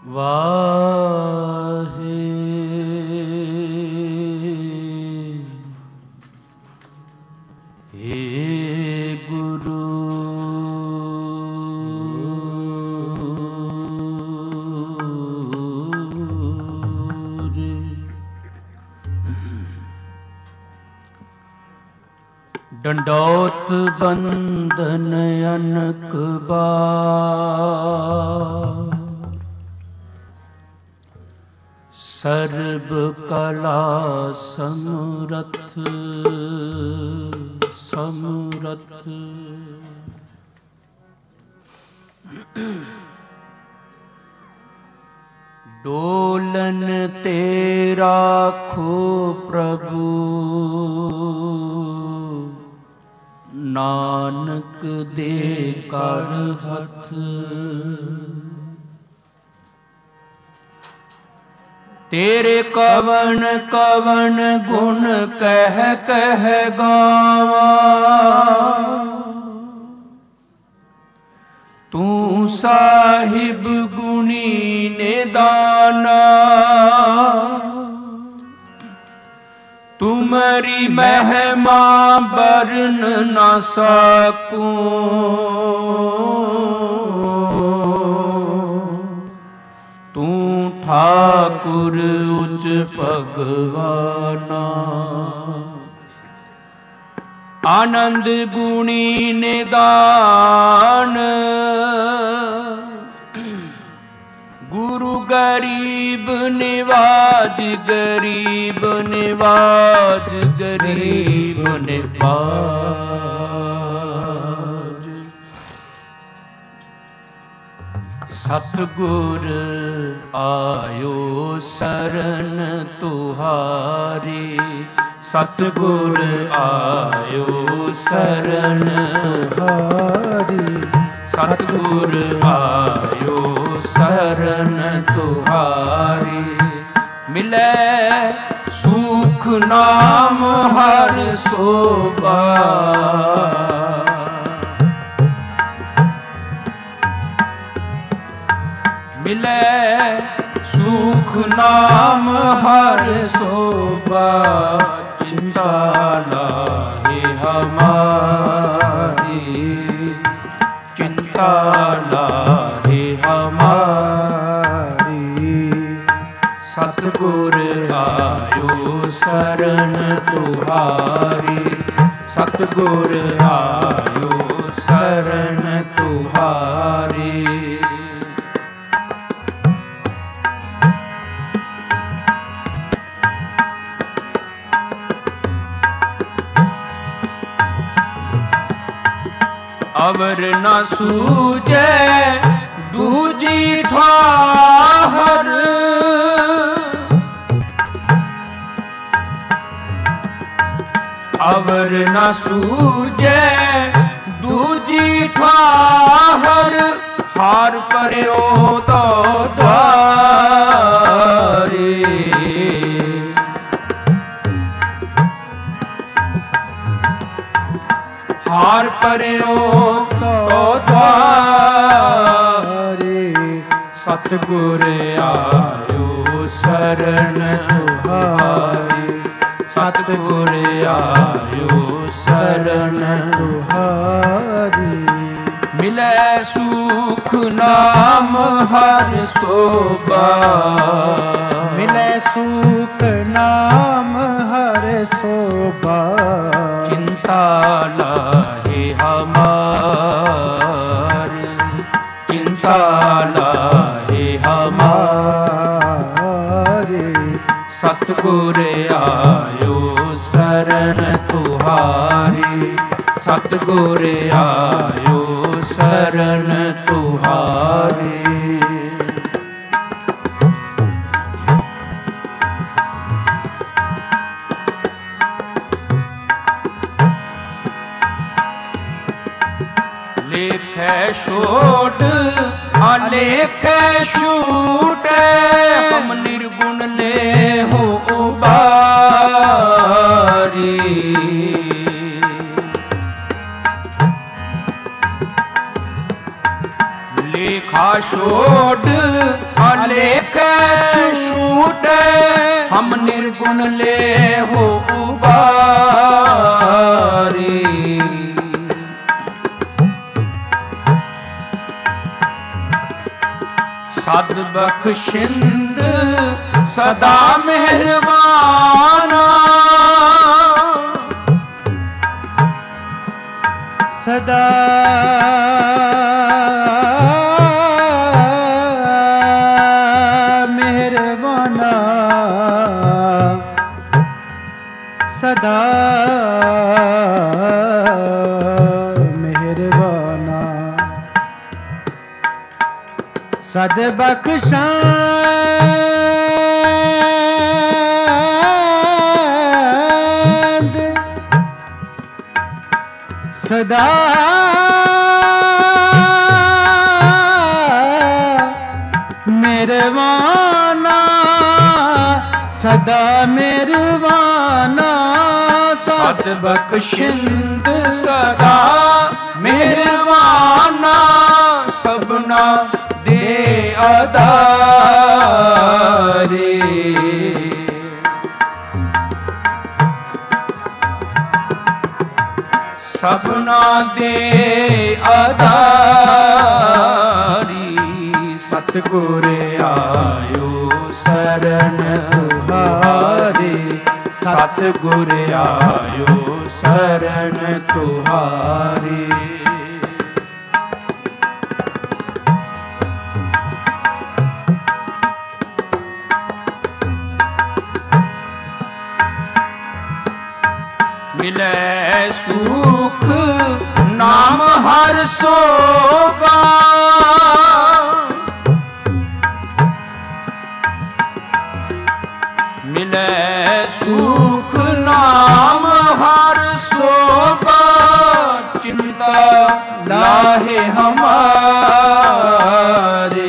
ਵਾਹੇ ਏ ਗੁਰੂ ਜੀ। ਡੰਡੌਤ ਬੰਧਨ ਅਨਕ ਬਾਰ, ਸਰਬ ਕਲਾ ਸਮਰਥ ਸਮਰਥ। ਡੋਲਨ ਤੇ ਰਾਖੋ ਪ੍ਰਭੂ, ਨਾਨਕ ਦੇ ਕਰ ਹੱਥ। ਤੇਰੇ ਕਵਣ ਕਵਣ ਗੁਣ ਕਹਿ ਕਹਿ ਗਾਵਾਂ, ਤੂੰ ਸਾਹਿਬ ਗੁਣੀ ਨਿਦਾਨਾ। ਤੁਮਰੀ ਮਹਿਮਾ ਬਰਨ ਨਾ ਸਕੂੰ, ਤੂੰ ਠਾਕੁਰ ਉਚ ਭਗਵਾਨਾ। ਆਨੰਦ ਗੁਣੀ ਨਿਦਾਨ, ਗੁਰੂ ਗਰੀਬ ਨਿਵਾਜ ਗਰੀਬ ਨਿਵਾਜ ਗਰੀਬ ਨਿਵਾਜ। ਸਤਿਗੁਰ ਆਇਓ ਸਰਨ ਤੁਹਾਰੀ, ਸਤਿਗੁਰ ਆਇਓ ਸਰਨ ਤੁਹਾਰੀ, ਸਤਿਗੁਰ ਆਇਓ ਸਰਨ ਤੁਹਾਰੀ। ਮਿਲੈ ਸੁਖ ਨਾਮ ਹਰਿ ਸੋਭਾ, ਮਿਲੈ ਸੁਖ ਨਾਮ ਹਰਿ ਸੋਭਾ। ਚਿੰਤਾ ਲਾਹੇ ਹਮਾਰੀ, ਚਿੰਤਾ ਲਾਹੇ ਹਮਾਰੀ। ਸਤਿਗੁਰ ਆਇਓ ਸਰਨ ਤੁਹਾਰੀ, ਸਤਿਗੁਰ ਆਇਓ ਸਰਨ ਤੁਹਾਰੀ। ਅਵਰ ਨ ਸੂਝੈ ਦੂਜੀ ਠਾਹਰ, ਅਵਰ ਨ ਸੂਝੈ ਦੂਜੀ ਠਾਹਰ। ਹਾਰ ਭਰਿਓ ਤੋ ਦੁਆਰੇ, ਹਾਰ ਭਰਿਓ ਤੋ ਦੁਆਰੇ। ਸਤਿਗੁਰ ਆਇਓ ਸਰਨ ਤੁਹਾਰੀ, ਸਤਿਗੁਰ ਆਇਓ ਸਰਨ ਤੁਹਾਰੀ। ਮਿਲੈ ਸੁਖ ਨਾਮ ਹਰਿ ਸੋਭਾ, ਮਿਲੈ ਸੁਖ ਨਾਮ ਹਰਿ ਸੋਭਾ। ਚਿੰਤਾ ਲਾਹੇ ਹਮਾਰੀ, ਚਿੰਤਾ ਲਾਹੇ ਹਮਾਰੀ। ਸਤਿਗੁਰ ਆਇਓ ਸਰਨ ਤੁਹਾਰੀ, ਸਤਿਗੁਰ ਆਇਓ ਸਰਨ ਤੁਹਾਰੀ। ਲੇਖੈ ਛੋਟ ਆਲੇਖੈ ਛੂਟੈ, ਹਮ ਨਿਰਗੁਣ ਲੇਹੁ ਉਬਾਰੀ। ਲੇਖਾ ਛੋਟ अलेख छूट हम निर्गुण ले हो उबारी। सद बख्शिंद सदा मेहरबाना, सदा मेहरबाना, सदा मेहरबाना। सद बख्शांद सदा मेहरबाना, सदा मेहरबाना। सद बख्शिंद सदा मेहरबाना, सबना दे आधारे। सबना दे आधारी, सतगुर आयो शरण तुहारे। सतगुर आयो शरण तुहारे। मिले सुख नाम हर सोबा, मिले सुख नाम हर सोबा। चिंता लाहे हमारे,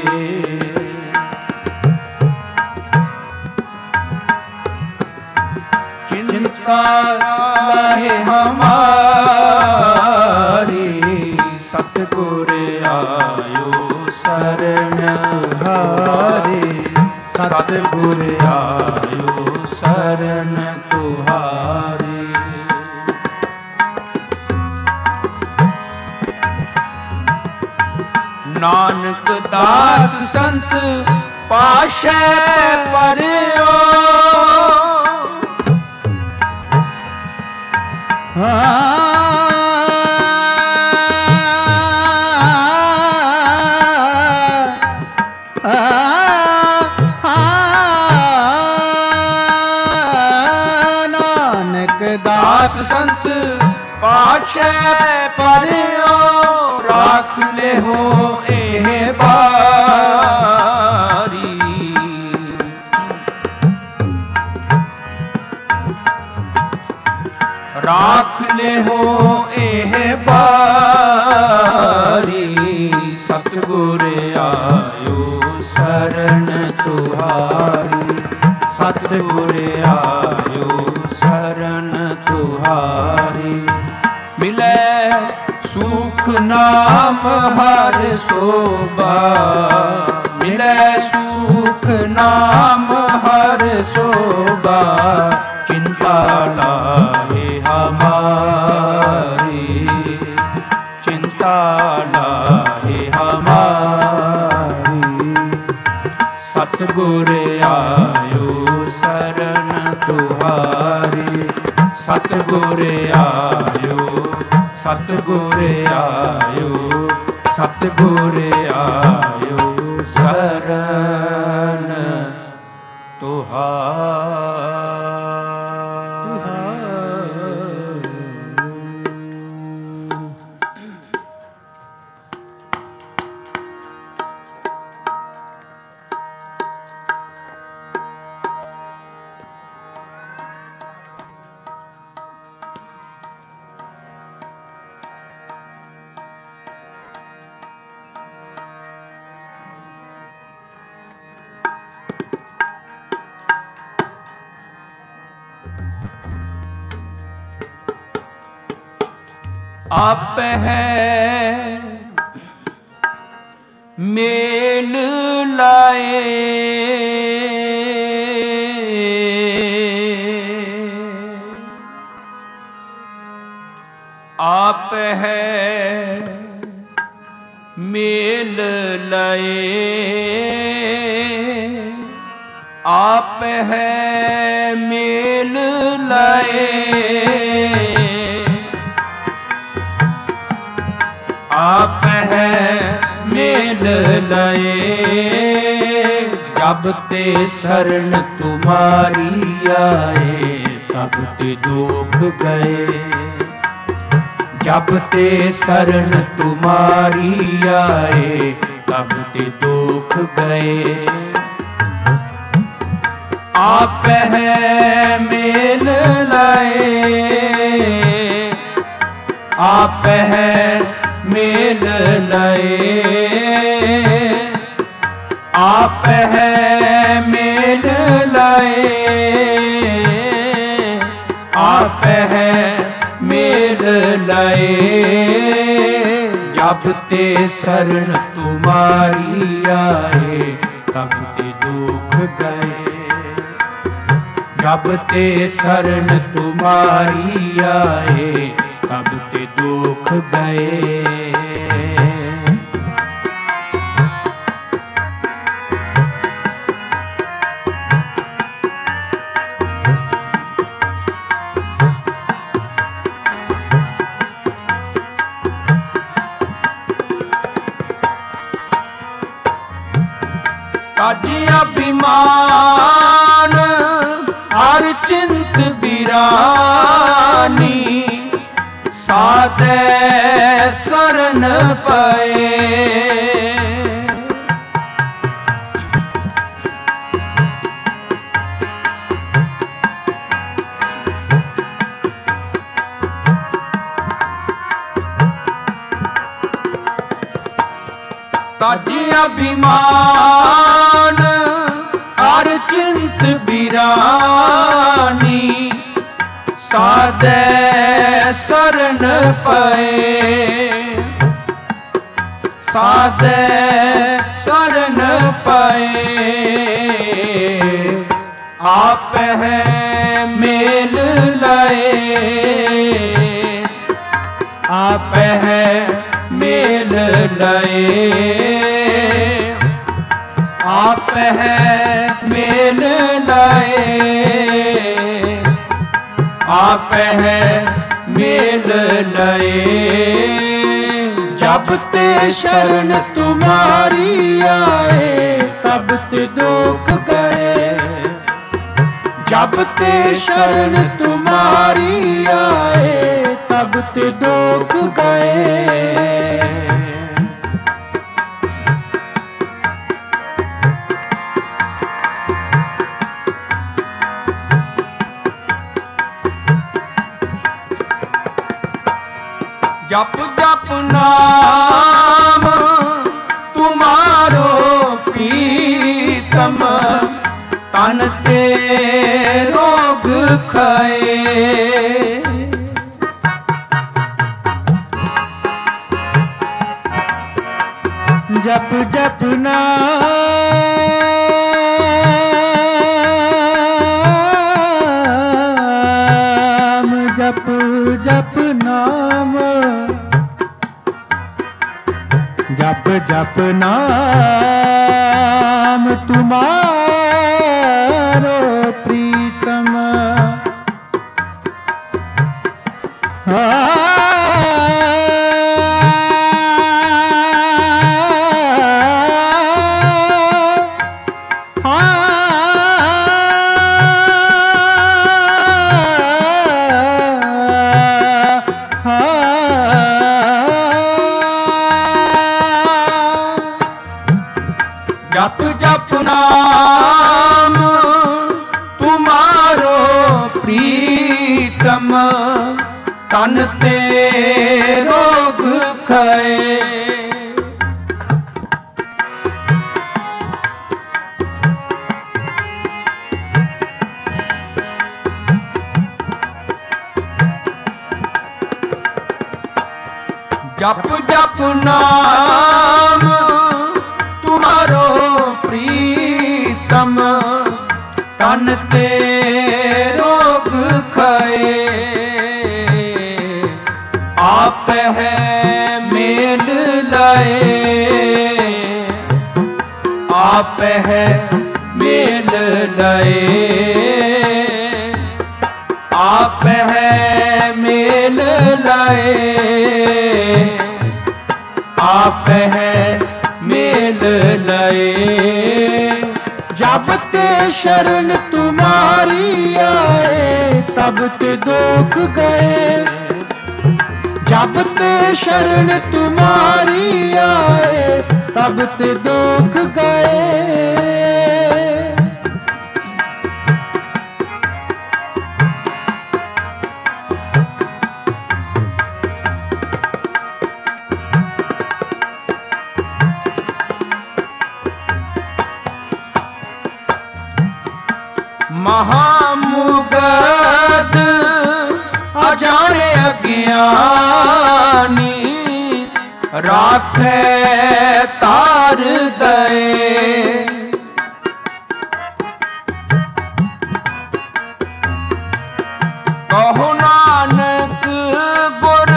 चिंता लाहे हमारी। सतगुर आयो शरण तुहारे। सतगुर आयो शरण तुहारे। नानक दास संत पाशे परयो, नानक दास संत पाछे परयो। राख ले हो एह बारी, राख ले हो एह बारी। सतगुर आयो शरण तुहारी। सतगुर आयो शरण तुहारी। मिले सुख नाम हर सोबा, मिले सुख नाम हर सोबा। चिंता लाहे हमारी, चिंता लाहे हमारी। सतगुर आयो शरण तुहारी। सतगुर आयो, सतगुर आयो, सतगुर आयो शरण तुहारी। आप है ਮੇਲ ਲਾਏ। ਆਪ ਹੈ ਮੇਲ ਲਾਏ। ਆਪ ਹੈ ਮੇਲ ਲਾਏ। ਆਪ ਹੈ ਮੇਲ ਲਾਏ। ਜਬ ਤੇ ਸਰਣ ਤੁਮਾਰੀ ਆਏ ਤਬ ਤੇ ਦੁਖ ਗਏ। ਜਬ ਤੇ ਸਰਣ ਤੁਮਾਰੀ ਆਏ ਤਬ ਤੇ ਦੁਖ ਗਏ। ਆਪ ਹੈ ਮੇਲ ਲਾਏ। ਆਪ ਹੈ ਮੇਲ ਲਾਏ। ਆਪ ਹੈ ਮੇਲ ਲਾਏ। ਆਪ ਹੈ ਮੇਲ ਲਾਏ। ਜਬ ਤੇ ਸਰਣ ਤੁਮਾਰੀ ਆਏ ਤਬ ਤੇ ਦੁਖ ਗਏ। ਜਬ ਤੇ ਸਰਣ ਤੁਮਾਰੀ ਆਏ ਤਬ ਤੇ ਦੁਖ ਗਏ। ਕਾਜਿਆ ਬਿਮਾਨ ਹਰ ਚਿੰਤ ਬਿਰਾਨੀ ਸਾਧੈ ਸਰਣ ਪਏ। ਕਾਜਿਆ ਬਿਮਾਨ ਹਰ ਚਿੰਤ ਬਿਰਾਨੀ ਸਾਧੈ ਸਰਣ ਪਏ। ਸਾਧੈ ਸਰਣ ਪਏ। ਆਪ ਹੈ ਮੇਲ ਲਾਏ। ਆਪ ਹੈ ਮੇਲ ਲਾਏ। ਆਪ ਹੈ ਮੇਲ ਲਾਏ। ਆਪ ਹੈ ਮੇਲ ਲਾਏ। ਜਬ ਤੇ ਸ਼ਰਨ ਤੁਮਾਰੀ ਆਏ ਤਬ ਤੇ ਦੁਖ ਗਏ। ਜਬ ਤੇ ਸ਼ਰਨ ਤੁਮਾਰੀ ਆਏ ਤਬ ਤੇ ਦੁਖ ਗਏ। जप जप नाम तुम्हारो प्रीतम तन ते रोग खाए। जप जप नाम जप जप नाम जप जप नाम तुम्हारो प्रीतम जप जप नाम तुम्हारो प्रीतम तन ते रोग खाए। जप जप नाम आप है मेल लए, आप है मेल लए, आप है मेल लए। जब ते शरण तुम्हारी आए तब ते दुख गए, जब ते शरण तुम्हारी आए तब ते दुख गए। महामुगद अजाने अज्ञानी, राखे तार दए। कहो नानक गुर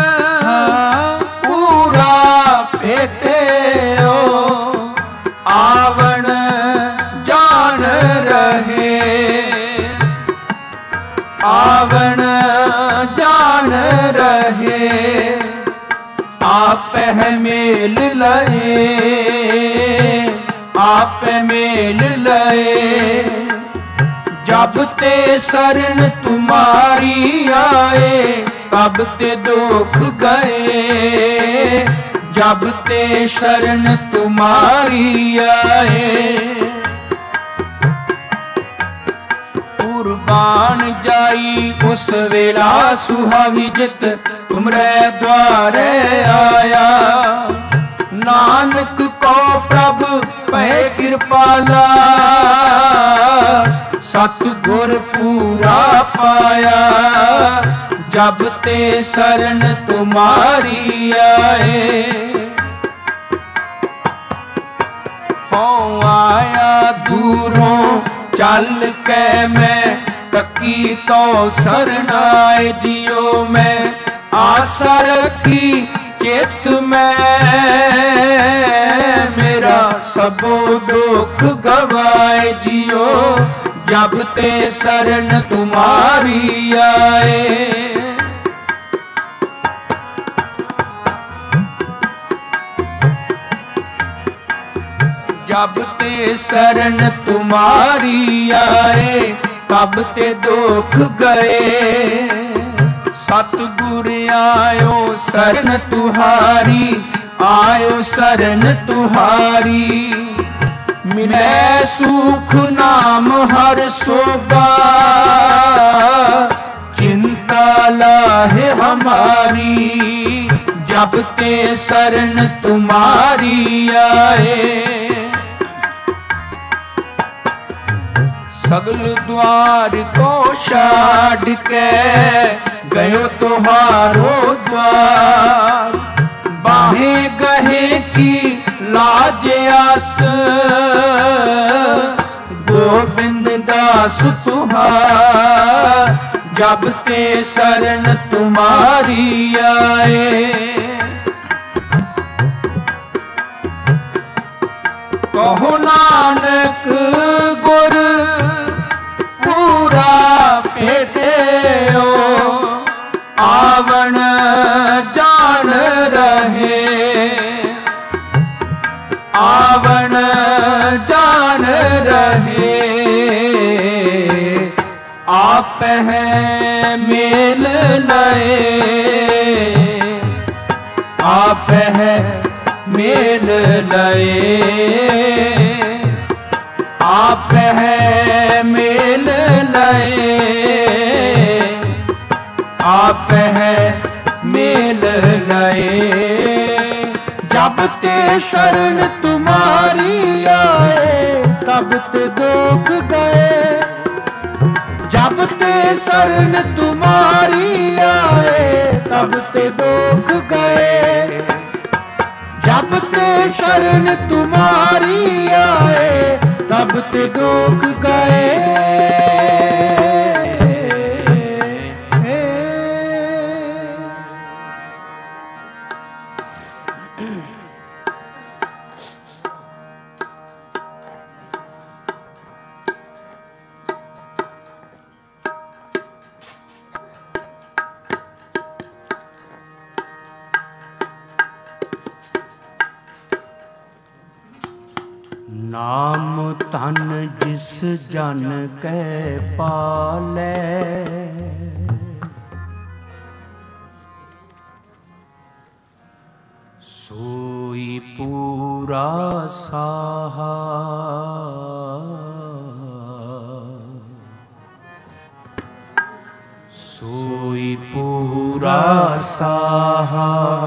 पूरा भेटे हो, आवण जान रहे, आवण जान रहे। आप है मेल लए, आप मेल लए। जब ते शरण तुम्हारी आए तब ते दुख गए, जब ते शरण तुम्हारी आए। कुर्बान जाई उस वेला सुहावी जित तुमरे द्वारे आया। नानक को प्रभ पै कृपाला, सतगुर पूरा पाया। जब ते शरण तुम्हारी आए, हो आया दूरों चल के मैं, तकी तो सरनाए जियो मैं। आशा रखी चित में, मेरा सबो दुख गवाए जियो। जब ते शरण तुम्हारी आए, जब ते शरण तुम्हारी आए तब ते दुख गए। सतगुर आयो शरण तुहारी, आयो शरण तुहारी। मिलै सुख नाम हर सोबा, चिंता लाहे हमारी। जब ते शरण तुम्हारी आए, सगल द्वार को छाड़ के गयो तुम्हारो द्वार। बाहें गहे की लाज आस, गोविंद दास तुहार। जब ते शरण तुम्हारी आए, कहो नानक गुर पूरा भेटे हो। आवण जान रहे, आवण जान रहे। आप है मेल लए, आप है मेल लए। आप है मेल लए, आप है मेल लए। जब ते शरण तुम्हारी आए तब ते दुख गए, जब ते शरण तुम्हारी आए तब ते दुख गए। जब ते शरण तुम्हारी आए तब ते दुख गए। नाम धन जिस जन कै पालै, सोई पूरा साहा। सोई पूरा साहा।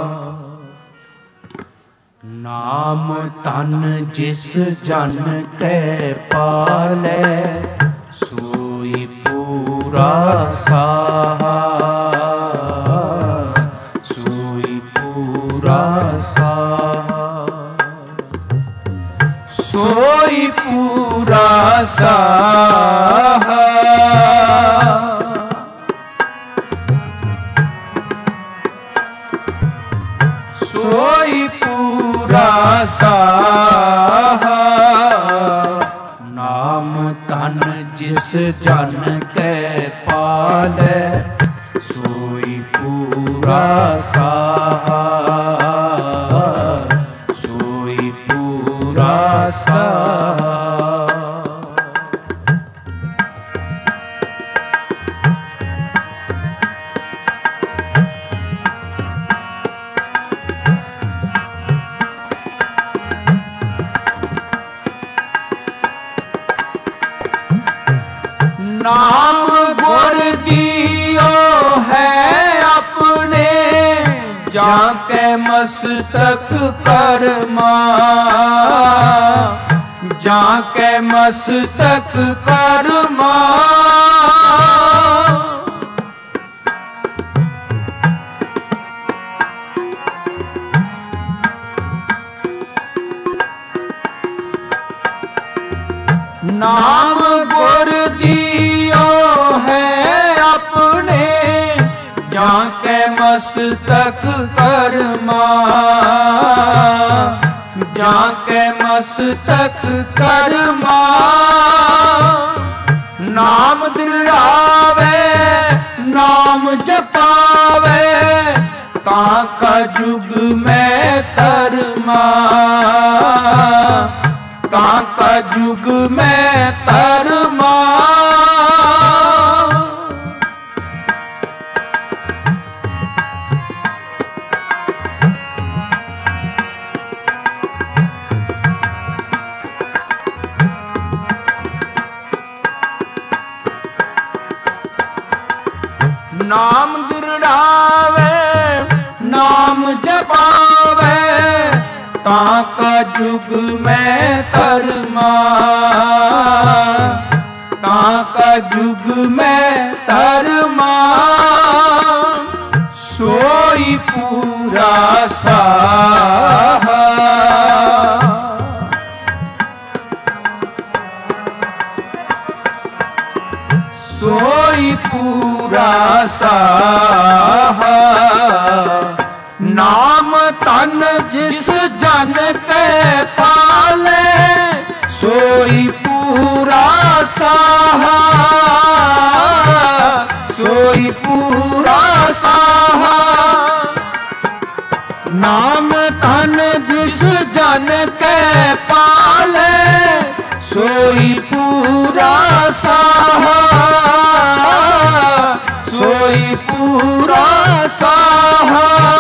नाम धन जिस जन कै पालै, सोई पूरा साहा। सोई पूरा साहा। सोई पूरा साहा। सोई पूरा साहा। नाम धन जिस जन कै पालै, सोई पूरा साहा। सोई पूरा साहा। नाम गुर दियो है अपने, जाके मस्तक करमा। जाके मस्तक करमा। नाम गुर दियो है अपने, जाके मस्तक करमा। जाके मस्तक करमा। नाम दिलावे नाम जपावे, ताका जुग में धर्मा। ताका जुग में धर्मा। नाम गिरडावे नाम जपावे, ताका जुग में धर्मा। ताका जुग में धर्मा। सोई पूरा साहा। सोई पूरा साहा। नाम धन जिस जन कै पालै, सोई पूरा साहा। सोई पूरा साहा। नाम धन जिस जन कै पालै, सोई पूरा साहा। सोई पूरा साहा।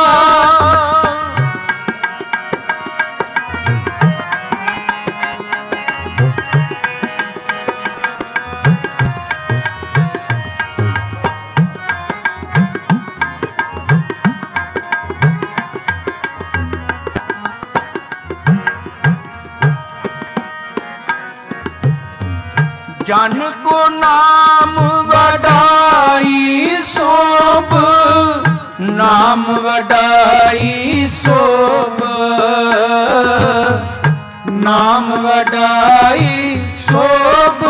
जन को नाम वडाई सोभ, नाम वडाई सोभ। नाम वडाई सोभ।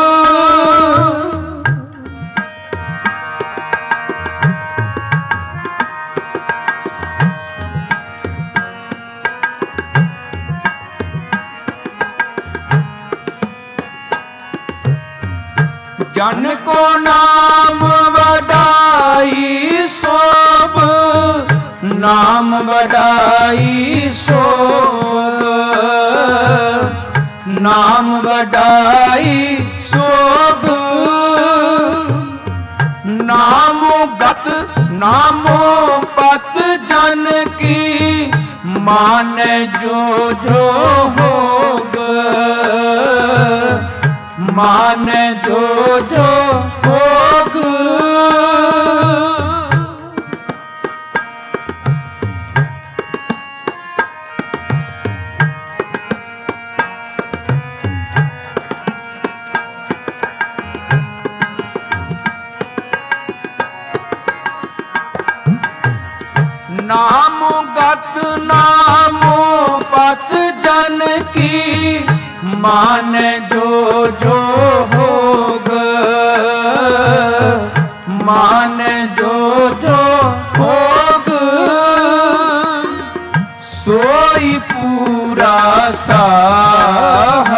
जन को नाम वडाई सोभ, नाम वडाई सोभ। नाम वडाई शोभ। नामो गत नामो पत जन की माने जो जो होग। माने जो जो होग। नामो गत नामो पत जन की माने जो जो होग। माने जो जो होग। सोई पूरा साहा।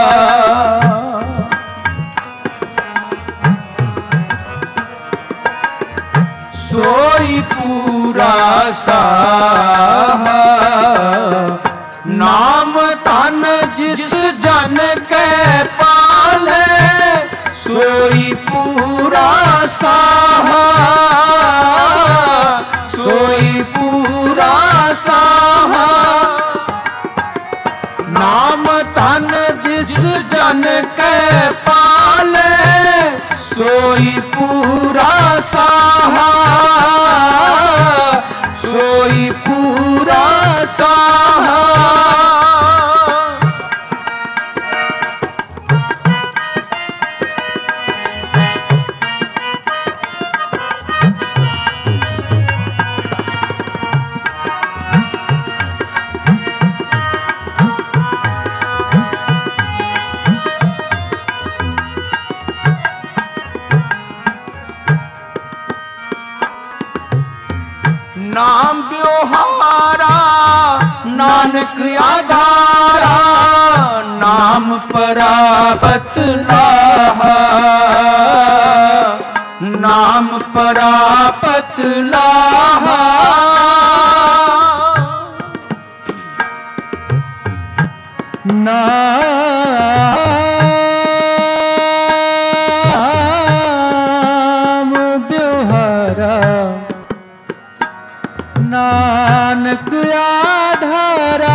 सोई पूरा साहा। नाम तन जिस जन के पाले सोई पूरा साहा। सोई पूरा साहा। नाम तन जिस जन के पाले सोई पूरा साहा। सोई पूरा साहा। नाम ब्योहारा नानक आधारा। नाम परापत लाहा। नाम परापत लाहा। नाम ब्योहारा नानक आधारा।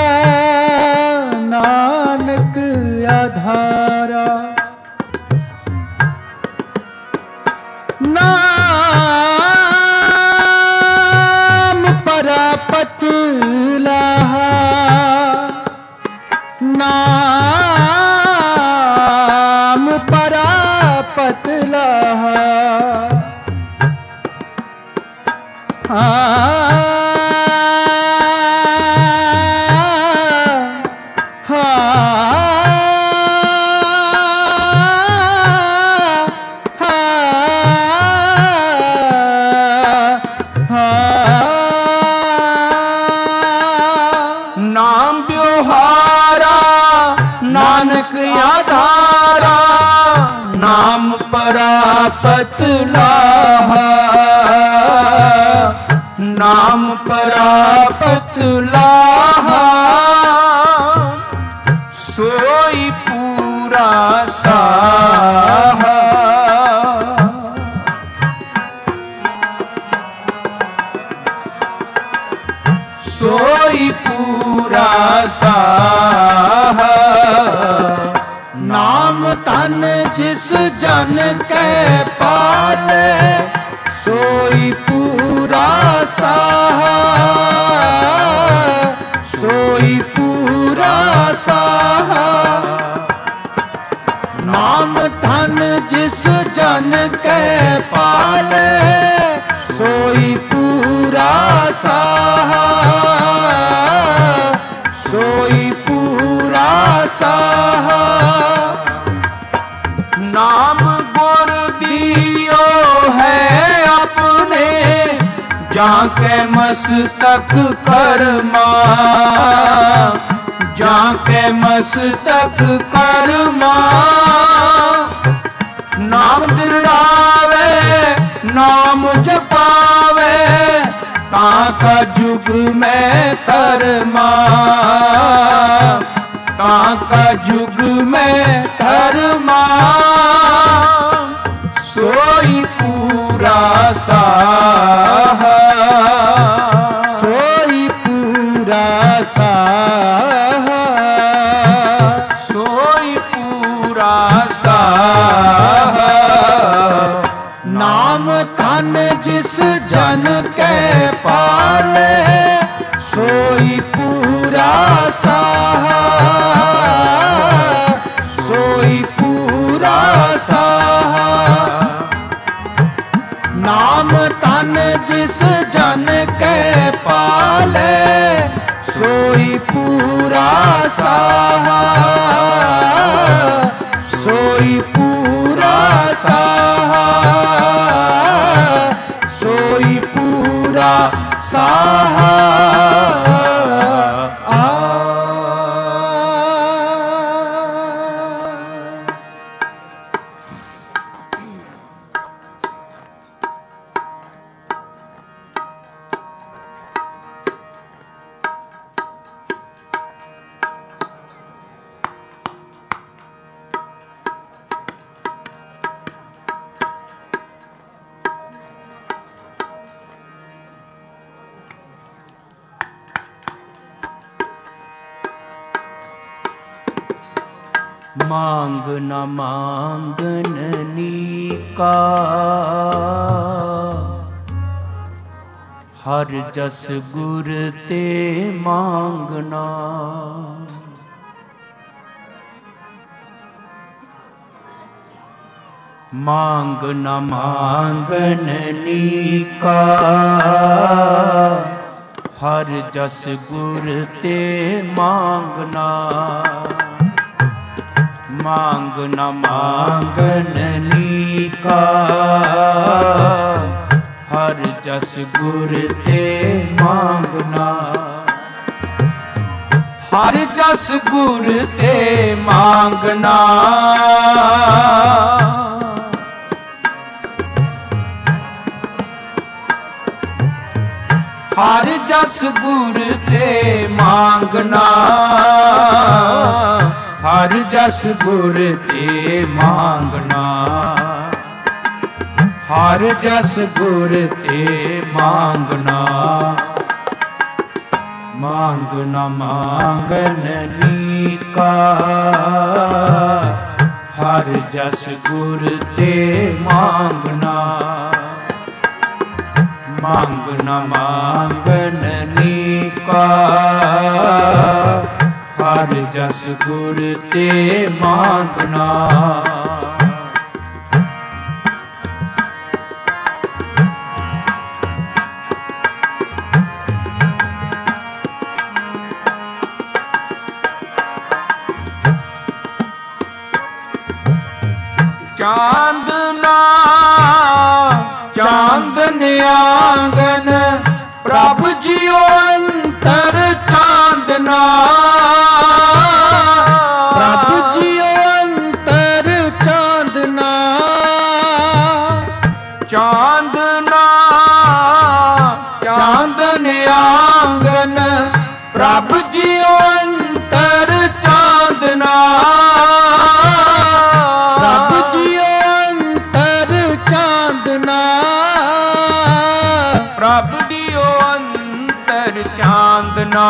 नानक आधारा। नाम परापत लाहा। नाम परापत लाहा। नाम ब्योहारा नानक आधारा। नाम परापत लाहा। नाम परापत लाहा। सोई पूरा साहा। सोई पूरा साहा। नाम तन जिस जन के पाले सोई पूरा साहा। सोई पूरा साहा। नाम तन जिस जन के पाले सोई पूरा साहा। सोई पूरा साहा। नाम गुर दियो है अपने जाके मस्तक करमा। जाके मस्तक करमा। नाम दिलावे नाम जपावे ताका जुग में करमा। ताका जुग मांग न मांगन नीका, हर जस गुर ते मांगना। मांग न मांगन नीका, हर जस गुर ते मांगना। मांग न मांगन नीका, हर जस गुर ते मांगना। हर जस गुर ते मांगना, हर जस गुर ते मांगना। हर जस गुर ते मांगना। हर जस गुर ते मांगना। मांग न मांगन नीका, हर जस गुर ते मांगना। मांग न मांगन नीका, हर जस गुर ते मांगना। चांदना चांदन आंगन, प्रभु जियो अंतर चांदना। प्रभु जियो अंतर चांदना। चांदना चांदन आंगन, प्रभु जियो अंतर चांदना। प्रभु जियो अंतर चांदना। प्रभु दियो अंतर चांदना।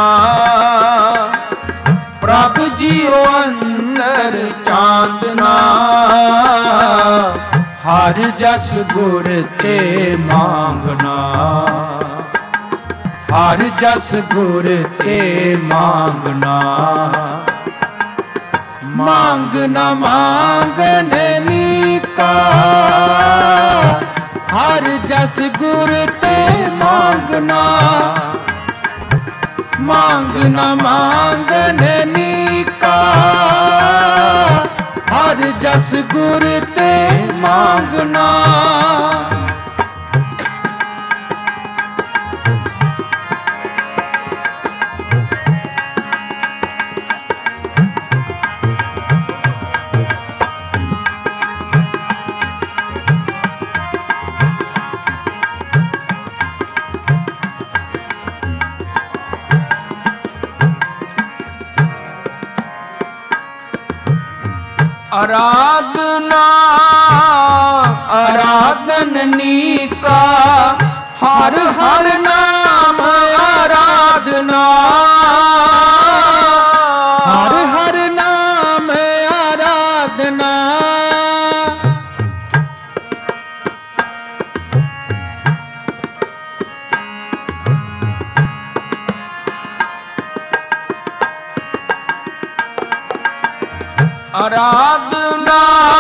प्रभु जियो अंतर चांदना। हर जस गुर ते मांगना। हर जस गुर ते मांगना। मांग न मांगन नीका, हर जस गुर ते मांगना। मांग न मांगन नीका, हर जस गुर ते मांगना। आराधना आराधन नीका, हर हर नाम आराधना। हर हर नाम आराधना। आराधना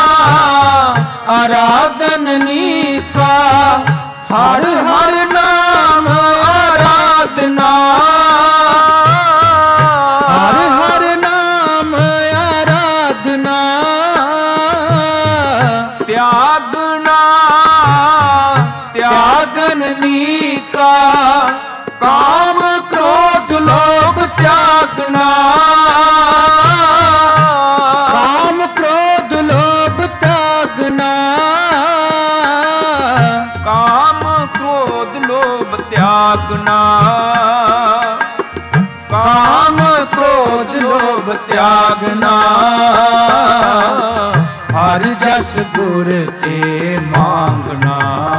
आराधन नीका, हर हर नाम आराधना। हर हर नाम आराधना। त्यागना त्यागन नीका, काम क्रोध लोभ त्यागना। काम क्रोध लोभ त्यागना। काम क्रोध लोभ त्यागना। काम क्रोध लोभ त्यागना। हर जस गुर ते मांगना।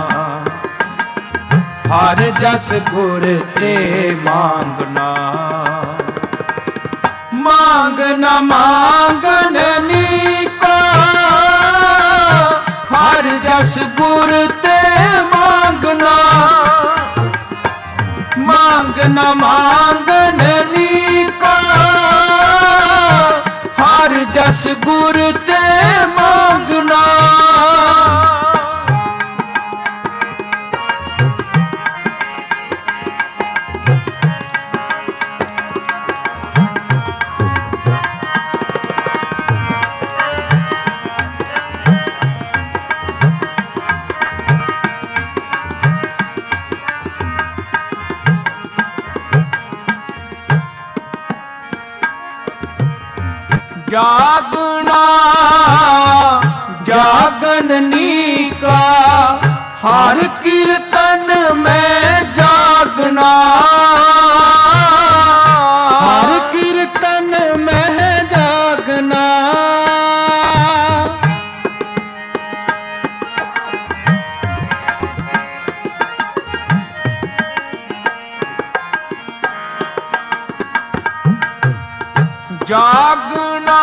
हर जस गुर ते मांगना। मांग न मांगन नी न मांगन नीका, हर जस गुर ते मांगना। जागना जागन नीका, हर कीर्तन में जागना। हर कीर्तन में जागना। जागना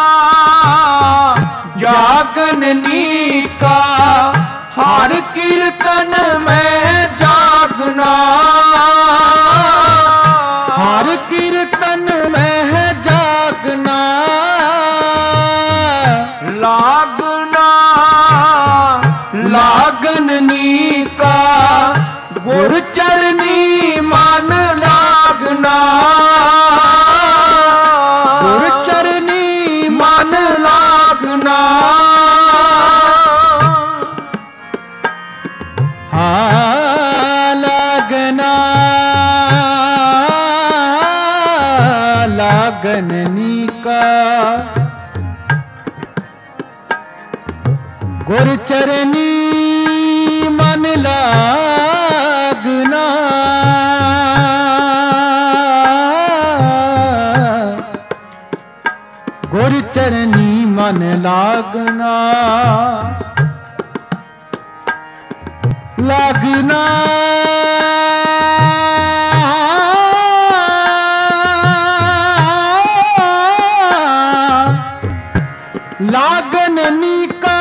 जागन नीका, हर कीर्तन में जागना। हर कीर्तन में जागना। लागना लागन नीका, गुर चरनी मन लागना। गुर चरनी मन लागना। हाँ लागना लागन नीका, गुर चरनी मन लागना। गुर चरनी मन लागना। लागना लागन नीका,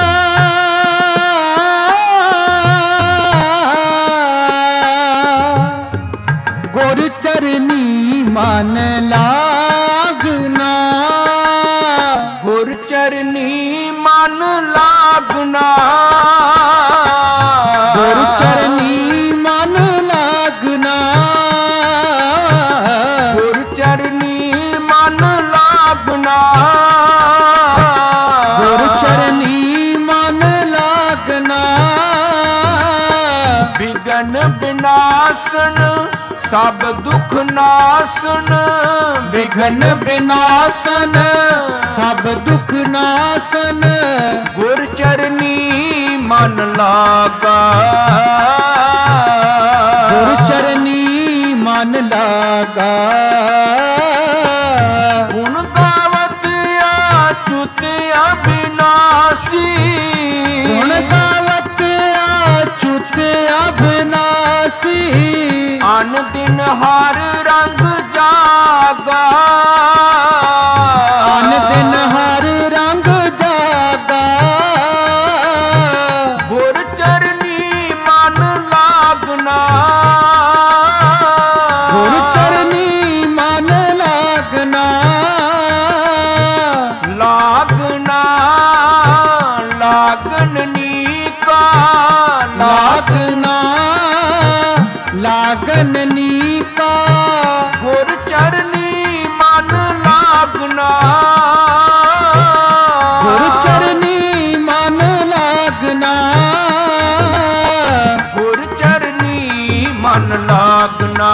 गुर चरनी मन लागना। गुर चरनी मन लागना। गुर चरनी मन लागना। गुर चरनी मन लागना। गुर चरनी मन लागना। विघन विनाशन सब दुख नासन। विघन विनाशन सब दुख नासन। गुर चरनी मन लागा। गुर चरनी मन लागा। गुण गावत अच्युत अविनाशी। गुण गावत अच्युत अविनाशी। अन दिन हर रंग जागा। अन दिन हर रंग जागा। गुर चरनी मन लागना। गुर चरनी मन लागना। लागना लागन नीका। लागना लागन नीका। गुर चरनी मन लागना। गुर चरनी मन लागना। गुर चरनी मन लागना।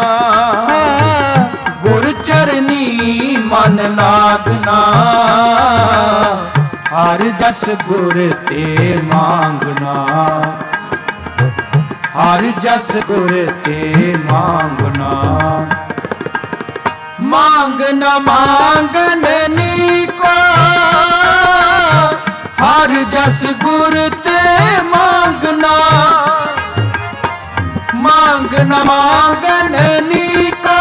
गुर चरनी मन लागना। हर जस गुर ते मांगना। हर जस गुर ते मांगना। मांगन मांगन नीका, हर जस गुर ते मांगना। मांगन मांगन नीका,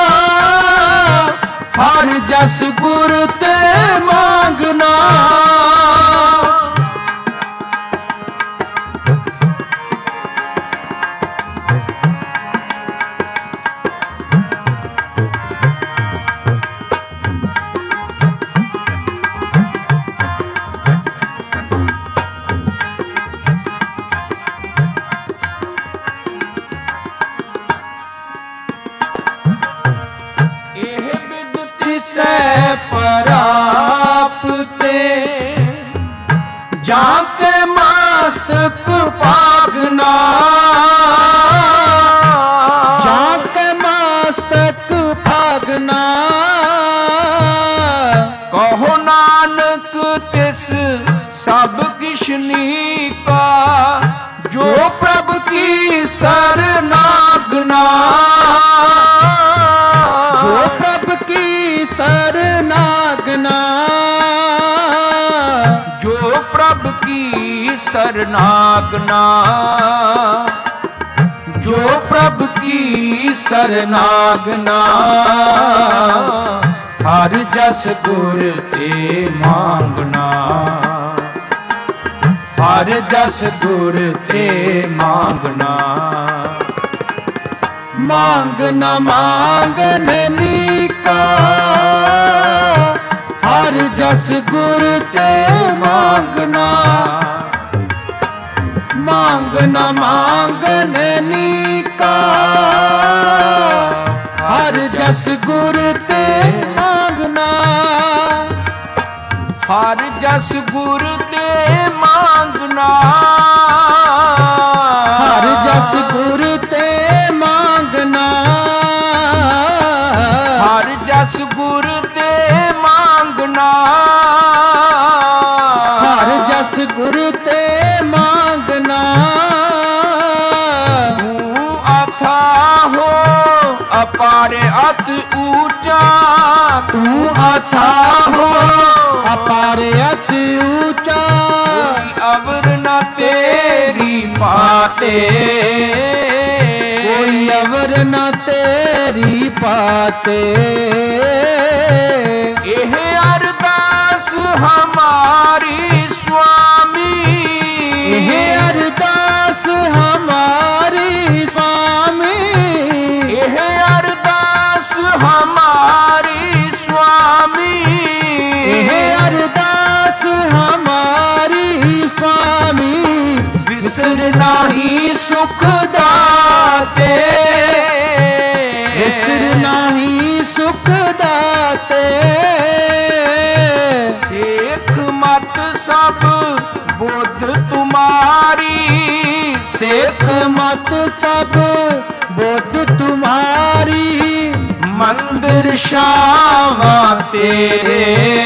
हर जस गुर ते मांगना। ਨਾਨਕ ਤਿਸ ਸਭ ਕਿਛ ਨੀਕਾ, ਜੋ ਪ੍ਰਭ ਕੀ ਸਰਨਾਗਨਾ, ਜੋ ਪ੍ਰਭ ਕੀ ਸਰਨਾਗਨਾ, ਜੋ ਪ੍ਰਭ ਕੀ ਸਰਨਾਗਨਾ, ਜੋ ਪ੍ਰਭ ਕੀ ਸਰਨਾਗਨਾ। ਹਰ ਜਸ ਗੁਰ ਤੇ ਮੰਗਣਾ, ਹਰ ਜਸ ਗੁਰ ਤੇ ਮੰਗਣਾ। ਮੰਗ ਨ ਮੰਗਨ ਨੀਕਾ, ਹਰ ਜਸ ਗੁਰ ਤੇ ਮੰਗਣਾ। ਮੰਗ ਨ ਮੰਗਨ ਨੀਕਾ, ਹਰ ਜਸ ਗੁਰ ਤੇ ਮੰਗਣਾ। ਹਰ ਜਸ ਗੁਰ ਤੇ ਮੰਗਣਾ, ਹਰ ਜਸ ਗੁਰ ਤੇ ਮੰਗਣਾ। ਹਰ ਜਸ ਗੁਰ ਤੇ ਮੰਗਣਾ, ਹਰ ਜਸ ਗੁਰ ਤੇ ਮੰਗਣਾ। ਤੂੰ ਅਥਾਹੋ ਅਪਾਰ ਅਤ ਊਚਾ, ਤੂੰ ਅਥਾਹੋ ਅਪਾਰ ਅਤਿ ਊਚਾ, ਕੋਈ ਅਵਰ ਨ ਤੇਰੀ ਪਾਤੇ, ਕੋਈ ਅਵਰ ਨ ਤੇਰੀ ਪਾਤੇ। ਇਹ ਅਰਦਾਸ ਹਮਾਰੀ ਸੁਆਮੀ, ਇਹ ਅਰਦਾਸ ਹਮਾਰੀ ਸੁਆਮੀ, ਇਹ ਅਰਦਾਸ ਹਮਾਰੀ ਸੁਆਮੀ। ਇਹ ਅਰਦਾਸ ਹਮਾਰੀ ਸੁਆਮੀ, ਵਿਸਰ ਨਾਹੀ ਸੁਖ ਦਾਤੇ, ਵਿਸਰ ਨਾਹੀ ਸੁਖ ਦਾਤੇ। ਸੇਖ ਮਤ ਸਭ ਬੁੱਧ ਤੁਮਾਰੀ, ਸਿੱਖ ਮਤ ਸਭ ਬੁੱਧ ਤੁਮਾਰੀ, ਮੰਦਰ ਸ਼ਾਵਾਂ ਤੇਰੇ,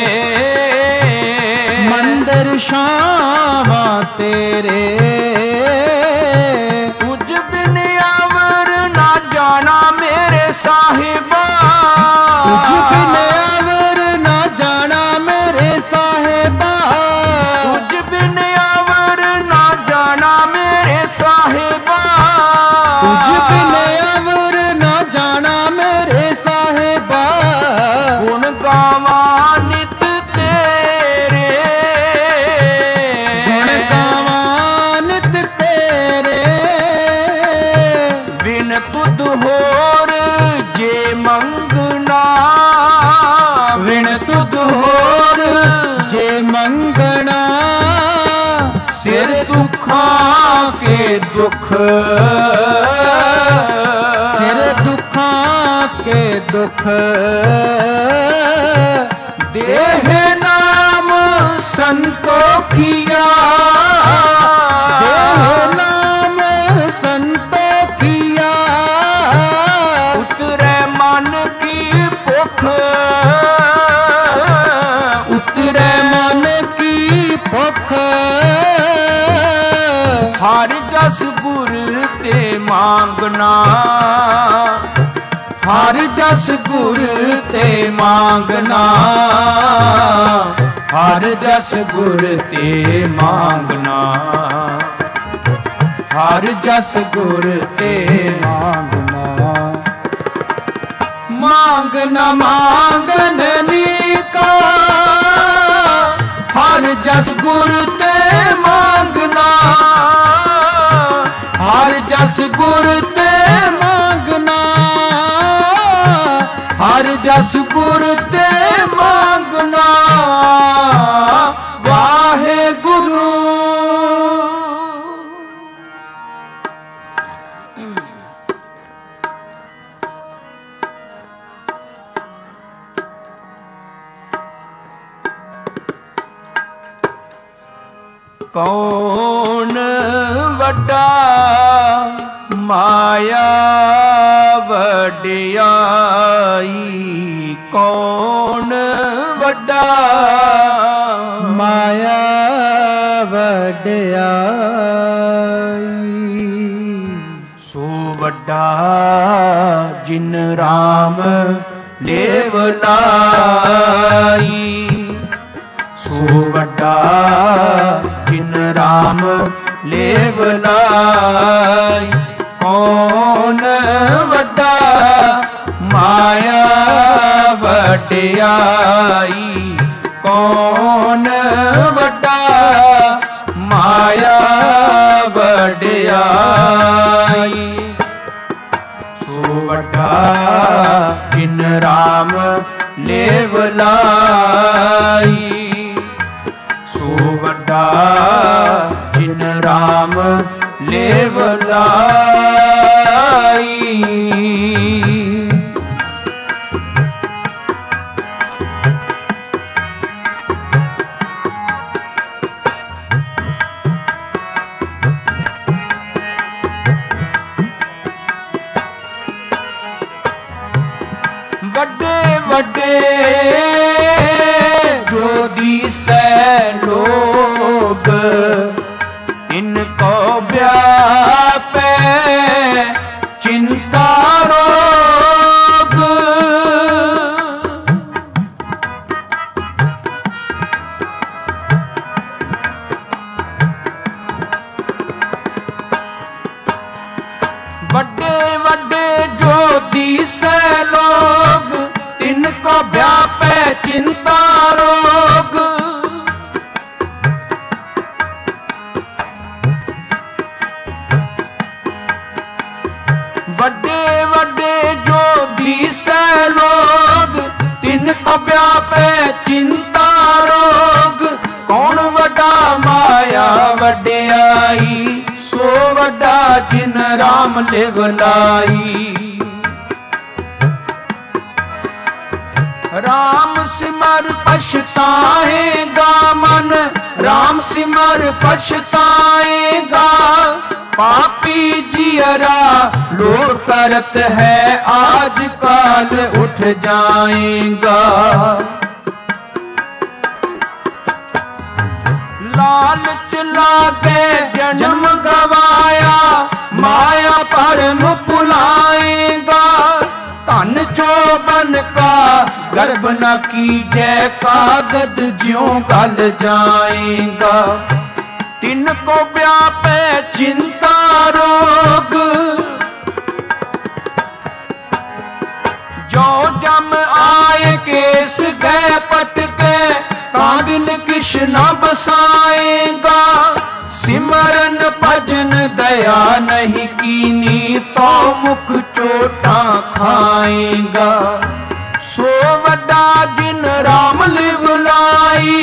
ਮੰਦਰ ਸ਼ਾਵਾਂ ਤੇਰੇ। ਤੁਝ ਬਿਨ ਅਵਰ ਨਾ ਜਾਣਾ ਮੇਰੇ ਸਾਹਿਬਾ, ਤੁਝ ਬਿਨ ਅਵਰ ਨਾ ਜਾਣਾ ਮੇਰੇ ਸਾਹਿਬਾ, ਤੁਝ ਬਿਨ ਅਵਰ ਨਾ ਜਾਣਾ ਮੇਰੇ ਸਾਹਿਬਾ। ਤੁਝ ਬਿਨ ਅਵਰ ਨਾ ਜਾਣਾ ਮੇਰੇ ਸਾਹਿਬਾ। ਗੁਣ ਗਾਵਾਂ ਨਿਤ ਤੇਰੇ, ਗੁਣ ਗਾਵਾਂ ਨਿਤ ਤੇਰੇ, ਬਿਨ ਤੁਧ ਹੋਰ ਜੇ ਮੰਗਣਾ, ਵਿਣ ਤੁਧ ਹੋਰ ਜੇ ਮੰਗਣਾ। ਸਿਰ ਦੁੱਖਾਂ ਕੇ ਦੁੱਖ, ਸਿਰ ਦੁੱਖਾਂ ਕੇ ਦੁੱਖ, ਦੇਹ ਨਾਮ ਸੰਤੋਖੀਆ, ਦੇਹ ਨਾਮ ਸੰਤੋਖੀਆ। ਉਤਰੈ ਮਨ ਕੀ ਭੁਖ, ਉਤਰੈ ਮਨ ਕੀ ਭੁਖ। ਹਰ ਜਸ ਗੁਰ ਤੇ ਮੰਗਣਾ, ਹਰ ਜਸ ਗੁਰ ਤੇ ਮੰਗਣਾ, ਹਰ ਜਸ ਗੁਰ ਤੇ ਮੰਗਣਾ, ਹਰ ਜਸ ਗੁਰ ਤੇ ਮੰਗਣਾ। ਮੰਗ ਨ ਮੰਗਨ ਨੀਕਾ, ਹਰ ਜਸ ਗੁਰ ਤੇ ਮੰਗਣਾ, ਹਰ ਜਸ ਗੁਰ ਤੇ ਮੰਗਣਾ, ਹਰ ਜਸ ਗੁਰ ਤੇ ਮੰਗਣਾ। ਵਾਹਿਗੁਰੂ। ਕੌਣ ਵੱਡਾ ਮਾਇਆ ਵਡਿਆਈ, ਕੌਣ ਵੱਡਾ ਸੋ ਵੱਡਾ ਜਿਨ ਰਾਮ ਲੇਵ ਲਾਈ, ਸੋ ਵੱਡਾ ਜਿਨ ਰਾਮ ਲੇਵ ਲਾਈ। ਕੌਣ ਵੱਡਾ ਮਾਇਆ ਵਡਿਆਈ, ਕੌਣ ਵੱਡਾ ਮਾਇਆ ਵਡਿਆਈ। ਸੋ ਵੱਡਾ ਜਿਨ ਰਾਮ ਲੇਵ ਲਾਈ, ਸੋ ਵੱਡਾ ਜਿਨ ਰਾਮ ਲੇਵ ਲਾਈ। ਵੱਡੇ ਵੱਡੇ ਜੋ ਦੀਸੈ ਲੋਗ, ਇਨਕੋ ਵਿਆਪੈ ਚਿੰਤਾ ਰੋਗ। ਵੱਡੇ ਵੱਡੇ ਜੋ ਦੀਸੈ ਲੋਗ, ਤਿਨਕੋ ਵਿਆਪੈ ਚਿੰਤਾ ਰੋਗ। ਵੱਡੇ ਵੱਡੇ ਜੋ ਦੀਸੈ ਲੋਗ, ਤਿਨਕੋ ਵਿਆਪੈ ਚਿੰਤਾ ਰੋਗ। ਕੌਣ ਵੱਡਾ ਮਾਇਆ ਵਡਿਆਈ, ਸੋ ਵੱਡਾ ਜਿਨ ਰਾਮ ਲਿਵ ਲਾਈ। ਰਾਮ ਸਿਮਰ ਪਛਤਾਏਗਾ ਮਨ, ਰਾਮ ਸਿਮਰ ਪਛਤਾਏਗਾ। पापी जियरा लोग करत है, आज काल उठ जाएगा। लालच लागे जन्म गवाया, माया परम भुलाएगा। धन चोबन का गर्भ न कीजै, कागद ज्यों गल जाएगा। तिनको व्यापे चिंता रोग, जो जम आए केस गए पटके, काबिल किश न बसाएगा। सिमरन भजन दया नहीं कीनी, तो मुख चोटा खाएगा। सो वड्डा जिन राम लिव लाई,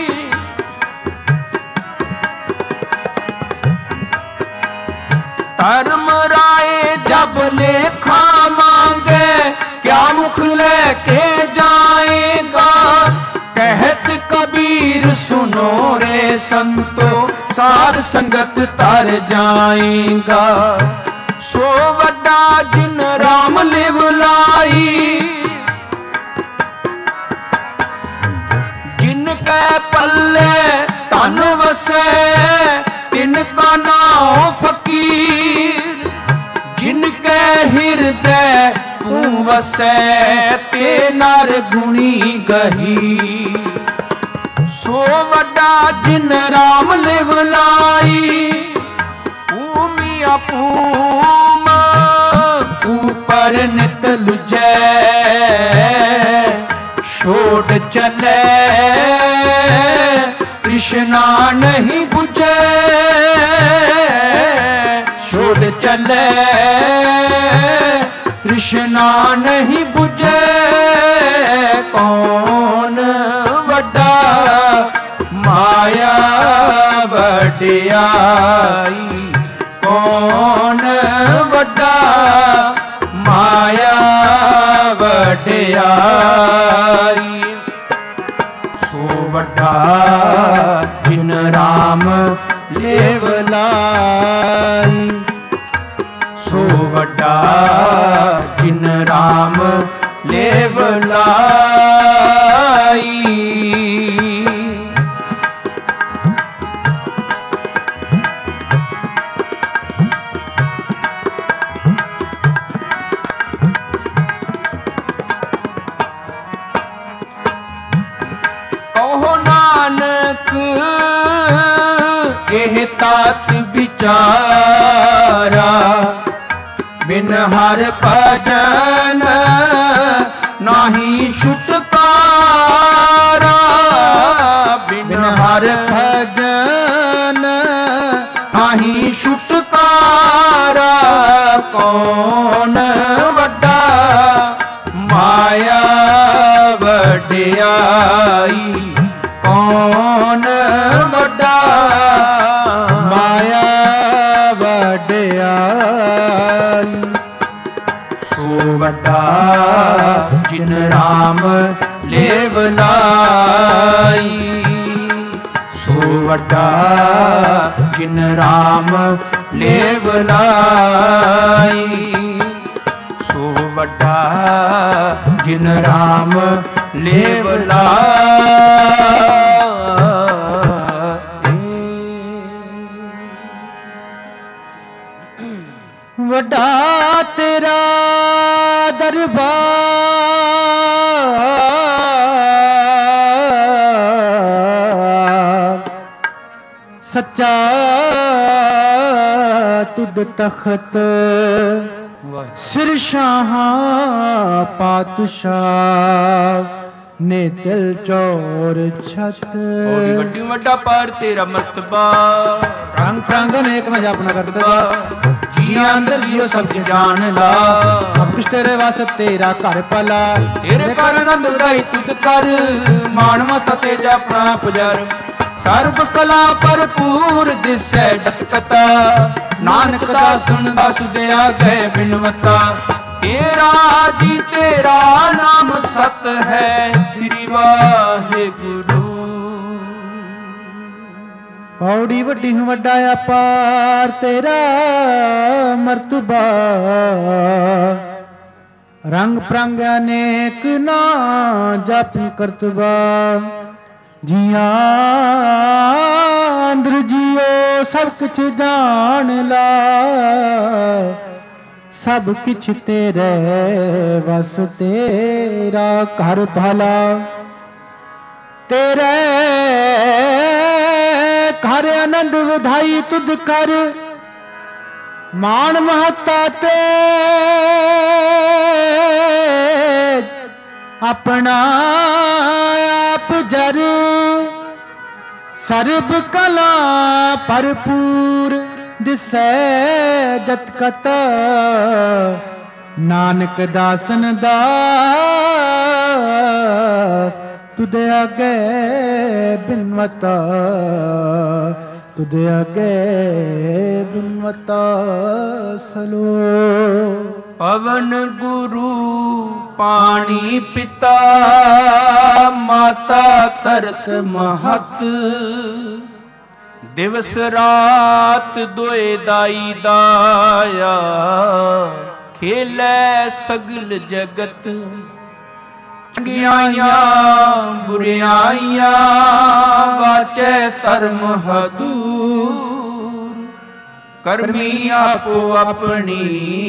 धर्म राय जब लेखा मांगे, क्या मुख लेके जाएगा। कहत कबीर सुनो रे संतो, सार संगत तर जाएगा। सो वड्डा जिन राम लिव लाई, जिनके पल्ले धन वसे, तिनका नाम फकीर। जिनके हृदय तू वसै, ते नर गुणी गही। सो वड्डा जिन राम लिव लाई, भूमिया भूम ऊपर नित लुजै। छोड़ चले कृष्णा नहीं बुझे, छोड़ चले कृष्णा नहीं बुझे। कौन वड्डा माया वड्याई, कौन वड्डा माया वड्याई। सो वड्डा जिन राम लेव लाई, सो वड्डा जिन राम लेव लाई। ਇਹ ਤਾਤ ਵਿਚਾਰਾ ਬਿਨ ਹਰ ਭਜਨ ਨਾਹੀ ਛੁਟਕਾਰਾ ਬਿਨ ਹਰ ਭਜਨ ਨਾਹੀ ਛੁਟਕਾਰਾ ਕੌਣ ਵੱਡਾ ਮਾਇਆ ਵਡਿਆਈ ਕੌਣ ਵੱਡਾ ਮਾਇਆ ਵਡਿਆਈ ਸੋ ਵੱਡਾ ਜਿਨ ਰਾਮ ਲੇਵ ਲਾਈ ਸੋ ਵੱਡਾ ਜਿਨ ਰਾਮ ਲੇਵ ਲਾਈ ਸੋ ਵੱਡਾ ਜਿਨ ਰਾਮ ਲੇਵ ਲਾਈ। ਵੱਡਾ ਤੇਰਾ ਦਰਬਾਰ ਸੱਚਾ ਤੁਧ ਤਖਤ ਸਿਰ ਸ਼ਾਹਾਂ ਪਾਤਸ਼ਾਹ ਨੇ ਤਿਲ ਚੋਰ ਛਤ ਓਡੀ ਵੱਡੀ ਵੱਡਾ ਪਾਰ ਤੇਰਾ ਮਰਤਬਾ ਰੰਗ ਪ੍ਰੰਗ ਅਨੇਕ ਨ ਜਪਨ ਕਰਤਬਾ ਜੀਆਂ ਅੰਦਰ ਜੀਓ ਸਭ ਜਾਣ ਲਾ ਸਭ ਕੁਛ ਤੇਰੇ ਵਾਸਤੇ ਤੇਰਾ ਘਰ ਭਲਾ ਤੇਰੇ ਕਰ ਆਨੰਦ ਉਡਾਈ ਤੁਧ ਕਰ ਮਾਣ ਮਤ ਤੇਜ ਆਪਣਾ ਪੁਜਰ ਸਰਬ ਕਲਾ ਭਰਪੂਰ ਦਿਸੈ ਡਤਕਤਾ ਨਾਨਕ ਦਾ ਸੁਣਦਾ ਸੁਧਿਆ ਗਏ ਬਿਨਵਤਾ ਤੇਰਾ ਜੀ ਤੇਰਾ ਨਾਮ ਸਤ ਹੈ ਸ੍ਰੀ ਵਾਹਿਗੁਰੂ। ਪੌੜੀ ਵੱਡੀ ਹੂੰ ਵੱਡਾ ਅਪਾਰ ਤੇਰਾ ਮਰਤਬਾ ਰੰਗ ਪ੍ਰੰਗ ਅਨੇਕ ਨਾ ਜਪ ਕਰਤਬਾ ਜੀਆਂ ਅੰਦਰ ਜੀਓ ਸਭ ਕੁਛ ਜਾਣ ਲਾ ਸਭ ਕੁਛ ਤੇਰੇ ਵਸ ਤੇਰਾ ਘਰ ਭਲਾ ਤੇਰੇ ਘਰ ਆਨੰਦ ਵਧਾਈ ਤੁਧ ਕਰ ਮਾਣ ਮਹੱਤਾ ਤੇ ਆਪਣਾ ਆਪ ਜਰ ਸਰਬ ਕਲਾ ਭਰਪੂਰ ਦਿਸੈ ਜਤ ਕਤ ਨਾਨਕ ਦਾਸਨ ਦਾਸ ਤੁਧ ਅਗੇ ਬਿਨਵਤਾ ਤੁਧ ਅਗੇ ਬਿਨਵਤਾ ਸਲੋ। ਪਵਨ ਗੁਰੂ ਪਾਣੀ ਪਿਤਾ ਮਾਤਾ ਧਰਤ ਮਹਤ ਦਿਵਸ ਰਾਤ ਦੋਏ ਦਾਈ ਦਾਇਆ ਖੇਲੇ ਸਗਲ ਜਗਤ ਚੰਗਿਆਈਆਂ ਬੁਰਿਆਈਆਂ ਵਾਚੈ ਧਰਮ ਹਦੂਰ ਕਰਮੀ ਆਪੋ ਆਪਣੀ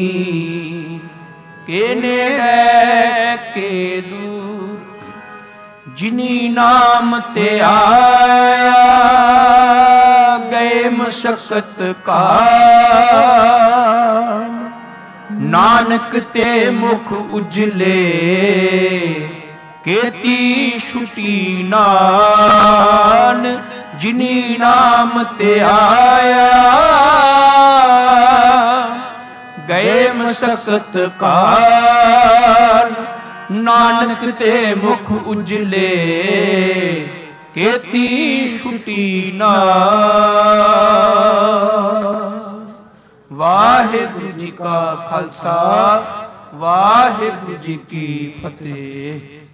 ਕੇ ਨੇੜੇ ਕੇ ਦੂਰ ਜਿਨੀ ਨਾਮ ਤੇ ਆਇਆ ਗਏ ਮਸ਼ਕਤ ਕਾਲ ਨਾਨਕ ਤੇ ਮੁਖ ਉਜਲੇ ਕੀਤੀ ਛੁਟੀ ਨਾਨ ਜਿਨੀ ਨਾਮ ਤੇ ਆਇਆ ਗਏ ਮਸ਼ਕਤ ਕਾਲ ਨਾਨਕ ਤੇ ਮੁਖ ਉਜਲੇ ਕੀਤੀ ਛੁਟੀ ਨਾਨ। ਵਾਹਿਗੁਰੂ ਜੀ ਕਾ ਖਾਲਸਾ ਵਾਹਿਗੁਰੂ ਜੀ ਕੀ ਫਤਿਹ।